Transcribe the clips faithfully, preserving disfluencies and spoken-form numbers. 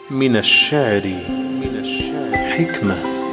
من الشعر من الشعر حكمة.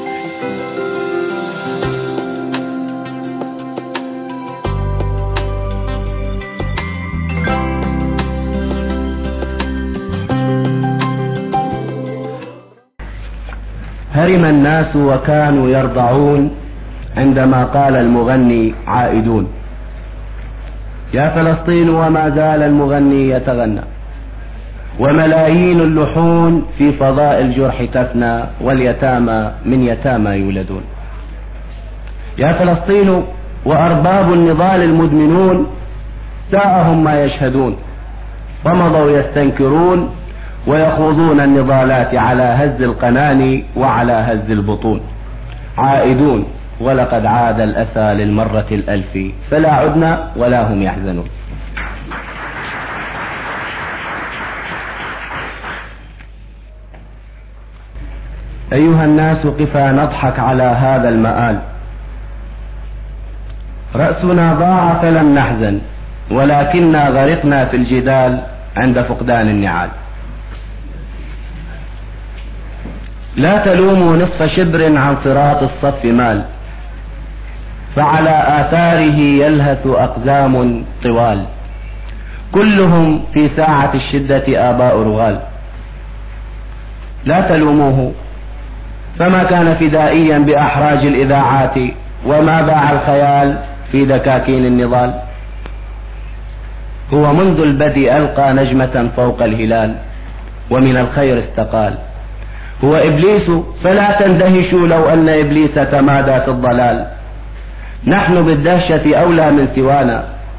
هرم الناس وكانوا يرضعون عندما قال المغني عائدون. يا فلسطين وما زال المغني يتغنى، وملايين اللحون في فضاء الجرح تفنى، واليتامى من يتامى يولدون. يا فلسطين وأرباب النضال المدمنون ساءهم ما يشهدون، ومضوا يستنكرون ويخوضون النضالات على هز القناني وعلى هز البطون. عائدون ولقد عاد الأسى للمرة الألف، فلا عدنا ولا هم يحزنون. أيها الناس قفا نضحك على هذا المآل، رأسنا ضاع فلم نحزن، ولكننا غرقنا في الجدال عند فقدان النعال. لا تلوموا نصف شبر عن صراط الصف مال، فعلى آثاره يلهث أقزام طوال، كلهم في ساعة الشدة آباء رغال. لا تلوموه فما كان فدائيا بأحراج الإذاعات، وما باع الخيال في دكاكين النضال. هو منذ البدء ألقى نجمة فوق الهلال، ومن الخير استقال. هو إبليس فلا تندهشوا لو أن إبليس تمادى في الضلال. نحن بالدهشة أولى من سوانا،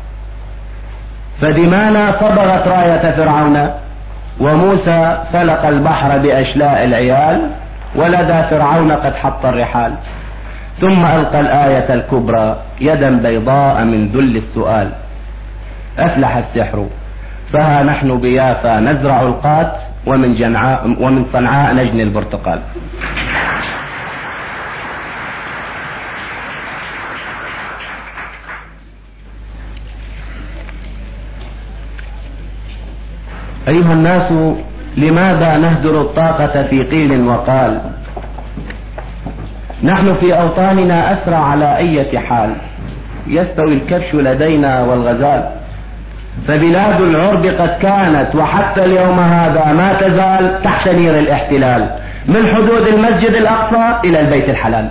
فدمانا صبغت راية فرعون، وموسى فلق البحر بأشلاء العيال، ولدى فرعون قد حط الرحال. ثم ألقى الآية الكبرى يدا بيضاء من ذل السؤال. أفلح السحر فها نحن بيافا نزرع القات، ومن, جنعاء ومن صنعاء نجني البرتقال. أيها الناس لماذا نهدر الطاقة في قيل وقال؟ نحن في أوطاننا أسرع على أي حال، يستوي الكبش لدينا والغزال. فبلاد العرب قد كانت وحتى اليوم هذا ما تزال تحت نير الاحتلال، من حدود المسجد الأقصى إلى البيت الحلال.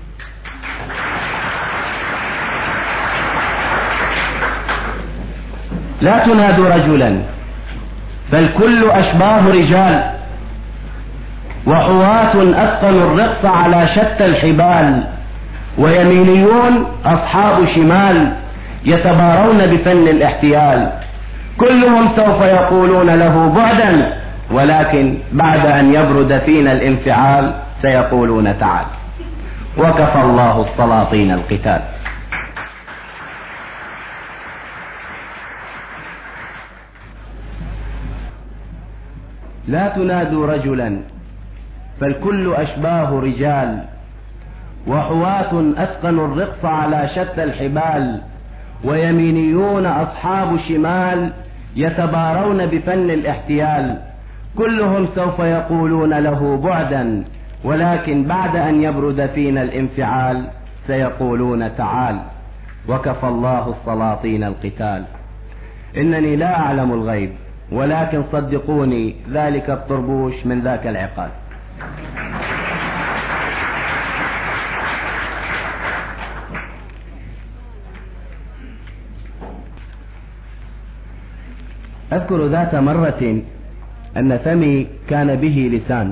لا تنادوا رجلا فالكل أشباه رجال، وحواة أثقلوا الرقص على شتى الحبال، ويمينيون أصحاب شمال يتبارون بفن الاحتيال. كلهم سوف يقولون له بعدا، ولكن بعد أن يبرد فينا الانفعال سيقولون تعال. وكفى الله السلاطين القتال. لا تنادوا رجلا فالكل أشباه رجال، وحواة أتقنوا الرقص على شتى الحبال، ويمينيون أصحاب شمال يتبارون بفن الاحتيال. كلهم سوف يقولون له بعدا، ولكن بعد أن يبرد فينا الانفعال سيقولون تعال. وكفى الله السلاطين القتال. إنني لا أعلم الغيب، ولكن صدقوني ذلك الطربوش من ذاك العقال. أذكر ذات مرة أن فمي كان به لسان،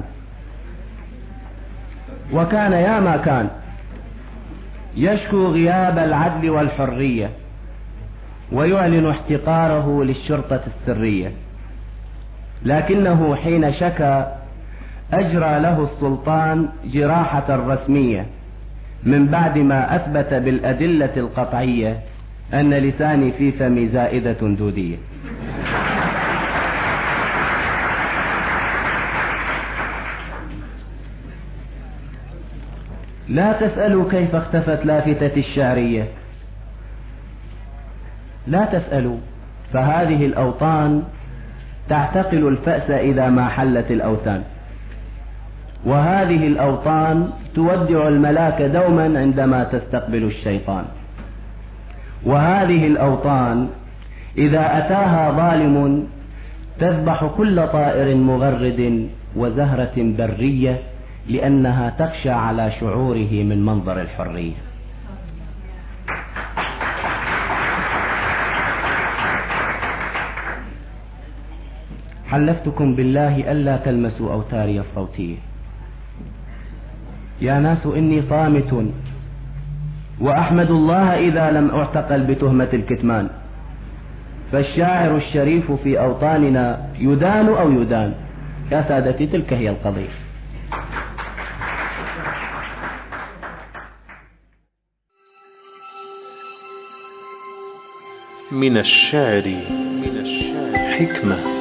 وكان يا ما كان يشكو غياب العدل والحرية، ويعلن احتقاره للشرطة السرية. لكنه حين شكى أجرى له السلطان جراحة رسمية، من بعد ما أثبت بالأدلة القطعية أن لساني في فمي زائدة دودية. لا تسألوا كيف اختفت لافتة الشعرية، لا تسألوا، فهذه الأوطان تعتقل الفأس إذا ما حلت الأوثان. وهذه الأوطان تودع الملاك دوما عندما تستقبل الشيطان. وهذه الأوطان إذا أتاها ظالم تذبح كل طائر مغرد وزهرة برية لأنها تخشى على شعوره من منظر الحرية. حلفتكم بالله ألا تلمسوا أوتاري الصوتية. يا ناس إني صامت وأحمد الله إذا لم أعتقل بتهمة الكتمان، فالشاعر الشريف في أوطاننا يدان أو يدان. يا سادتي تلك هي القضية. من الشعر من الشعر حكمة.